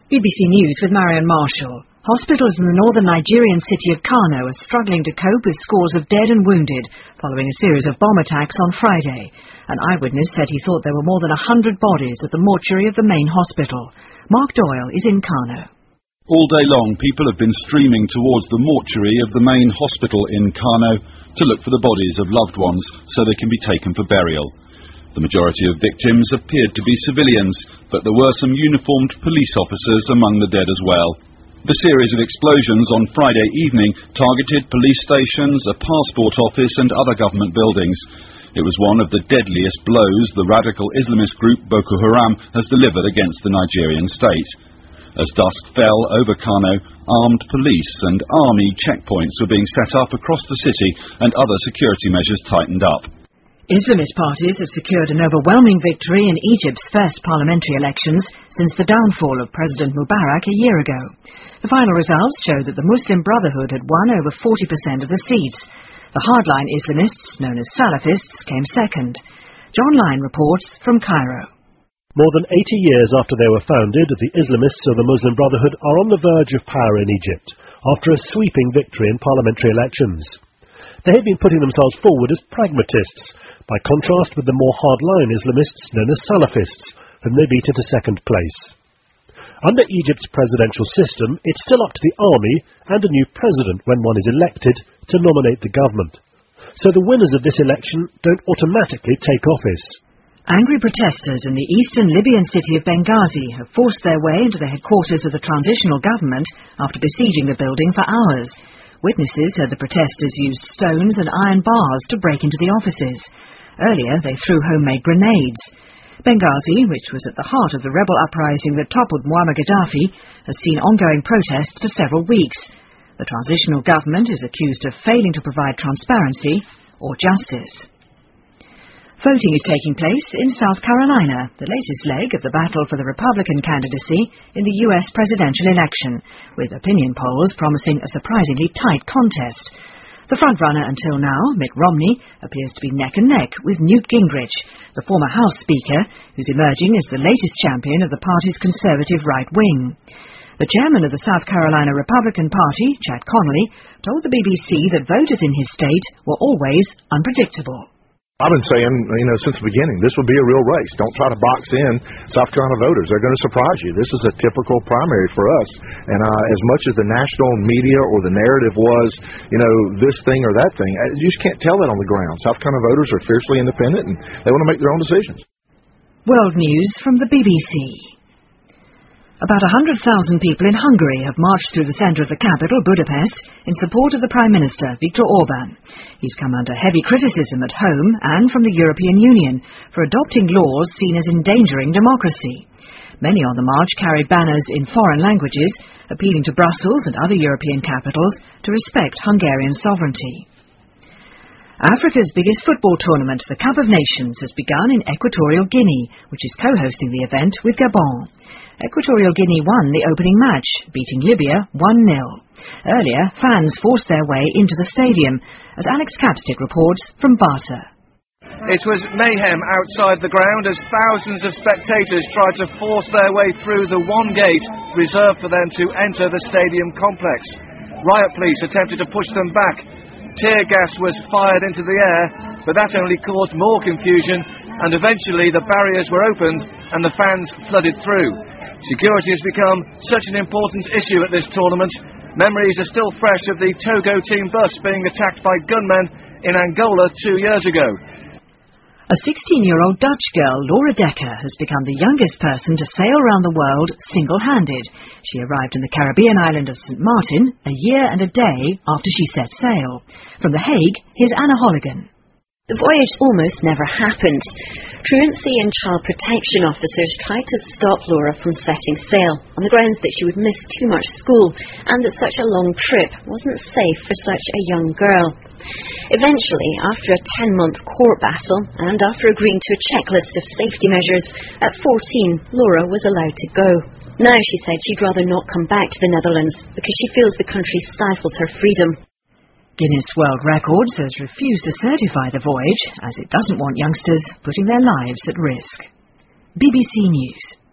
BBC News with Marion Marshall. Hospitals in the northern Nigerian city of Kano are struggling to cope with scores of dead and wounded following a series of bomb attacks on Friday. An eyewitness said he thought there were more than 100 bodies at the mortuary of the main hospital. Mark Doyle is in Kano. All day long, people have been streaming towards the mortuary of the main hospital in Kano to look for the bodies of loved ones so they can be taken for burial. The majority of victims appeared to be civilians, but there were some uniformed police officers among the dead as well. The series of explosions on Friday evening targeted police stations, a passport office and other government buildings. It was one of the deadliest blows the radical Islamist group Boko Haram has delivered against the Nigerian state. As dusk fell over Kano, armed police and army checkpoints were being set up across the city and other security measures tightened up. Islamist parties have secured an overwhelming victory in Egypt's first parliamentary elections since the downfall of President Mubarak a year ago. The final results showed that the Muslim Brotherhood had won over 40% of the seats. The hardline Islamists, known as Salafists, came second. John Lyne reports from Cairo. More than 80 years after they were founded, the Islamists of the Muslim Brotherhood are on the verge of power in Egypt after a sweeping victory in parliamentary elections. They had been putting themselves forward as pragmatists, by contrast with the more hardline Islamists known as Salafists, whom they beat into second place. Under Egypt's presidential system, it's still up to the army and a new president, when one is elected, to nominate the government. So the winners of this election don't automatically take office. Angry protesters in the eastern Libyan city of Benghazi have forced their way into the headquarters of the transitional government after besieging the building for hours. Witnesses said the protesters used stones and iron bars to break into the offices. Earlier, they threw homemade grenades. Benghazi, which was at the heart of the rebel uprising that toppled Muammar Gaddafi, has seen ongoing protests for several weeks. The transitional government is accused of failing to provide transparency or justice. Voting is taking place in South Carolina, the latest leg of the battle for the Republican candidacy in the U.S. presidential election, with opinion polls promising a surprisingly tight contest. The frontrunner until now, Mitt Romney, appears to be neck and neck with Newt Gingrich, the former House Speaker, who's emerging as the latest champion of the party's conservative right wing. The chairman of the South Carolina Republican Party, Chad Connolly, told the BBC that voters in his state were always unpredictable. I've been saying, since the beginning, this would be a real race. Don't try to box in South Carolina voters. They're going to surprise you. This is a typical primary for us. And as much as the national media or the narrative was, this thing or that thing, you just can't tell that on the ground. South Carolina voters are fiercely independent and they want to make their own decisions. World news from the BBC. About 100,000 people in Hungary have marched through the centre of the capital, Budapest, in support of the Prime Minister, Viktor Orbán. He's come under heavy criticism at home and from the European Union for adopting laws seen as endangering democracy. Many on the march carried banners in foreign languages, appealing to Brussels and other European capitals to respect Hungarian sovereignty. Africa's biggest football tournament, the Cup of Nations, has begun in Equatorial Guinea, which is co-hosting the event with Gabon. Equatorial Guinea won the opening match, beating Libya 1-0. Earlier, fans forced their way into the stadium, as Alex Capstick reports from Bata. It was mayhem outside the ground as thousands of spectators tried to force their way through the one gate reserved for them to enter the stadium complex. Riot police attempted to push them back. Tear gas was fired into the air, but that only caused more confusion, and eventually the barriers were opened and the fans flooded through. Security has become such an important issue at this tournament. Memories are still fresh of the Togo team bus being attacked by gunmen in Angola 2 years ago. A 16-year-old Dutch girl, Laura Decker, has become the youngest person to sail around the world single-handed. She arrived in the Caribbean island of St. Martin a year and a day after she set sail. From The Hague, here's Anna Holligan. The voyage almost never happened. Truancy and child protection officers tried to stop Laura from setting sail on the grounds that she would miss too much school and that such a long trip wasn't safe for such a young girl. Eventually, after a 10-month court battle and after agreeing to a checklist of safety measures, at 14, Laura was allowed to go. Now, she said she'd rather not come back to the Netherlands because she feels the country stifles her freedom. Guinness World Records has refused to certify the voyage as it doesn't want youngsters putting their lives at risk. BBC News.